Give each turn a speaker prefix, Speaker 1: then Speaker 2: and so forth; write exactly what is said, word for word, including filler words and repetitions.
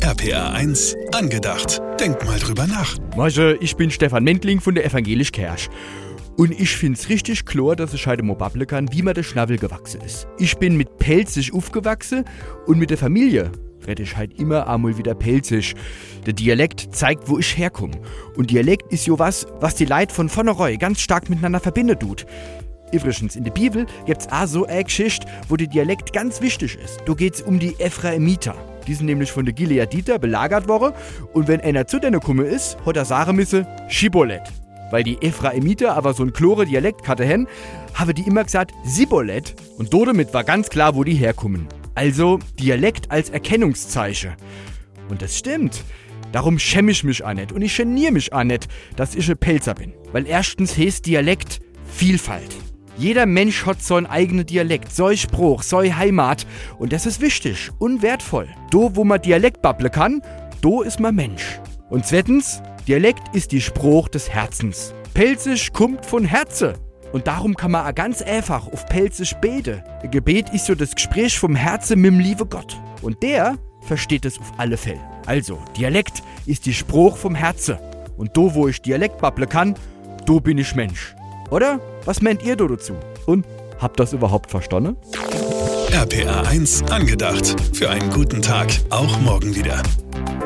Speaker 1: R P R eins angedacht. Denk mal drüber nach.
Speaker 2: Moin, ich bin Stefan Mendling von der Evangelisch Kirche. Und ich find's richtig klar, dass ich heute mal babbeln kann, wie mir der Schnabel gewachsen ist. Ich bin mit Pelzig aufgewachsen und mit der Familie rede ich halt immer einmal wieder Pelzig. Der Dialekt zeigt, wo ich herkomme. Und Dialekt ist jo was, was die Leute von vornherein ganz stark miteinander verbindet tut. Übrigens, in der Bibel gibt's auch so eine Geschichte, wo der Dialekt ganz wichtig ist. Da geht's um die Ephraimiter. Die sind nämlich von den Gileaditer belagert worden. Und wenn einer zu denen gekommen ist, hat er sagen müssen, Schibolet. Weil die Ephraimiter aber so einen klore Dialekt hatten, haben die immer gesagt Sibolet. Und damit war ganz klar, wo die herkommen. Also Dialekt als Erkennungszeichen. Und das stimmt. Darum schäme ich mich auch nicht. Und ich geniere mich auch nicht, dass ich ein Pelzer bin. Weil erstens heißt Dialekt Vielfalt. Jeder Mensch hat so einen eigenen Dialekt, so ein Spruch, so eine Heimat. Und das ist wichtig und wertvoll. Do, wo man Dialekt babbeln kann, do ist man Mensch. Und zweitens, Dialekt ist die Spruch des Herzens. Pelzig kommt von Herze. Und darum kann man auch ganz einfach auf Pelzig beten. Ein Gebet ist so das Gespräch vom Herzen mit dem lieben Gott. Und der versteht es auf alle Fälle. Also, Dialekt ist die Spruch vom Herzen. Und do, wo ich Dialekt babbeln kann, do bin ich Mensch. Oder? Was meint ihr dazu? Und habt das überhaupt verstanden?
Speaker 1: R P R eins angedacht. Für einen guten Tag. Auch morgen wieder.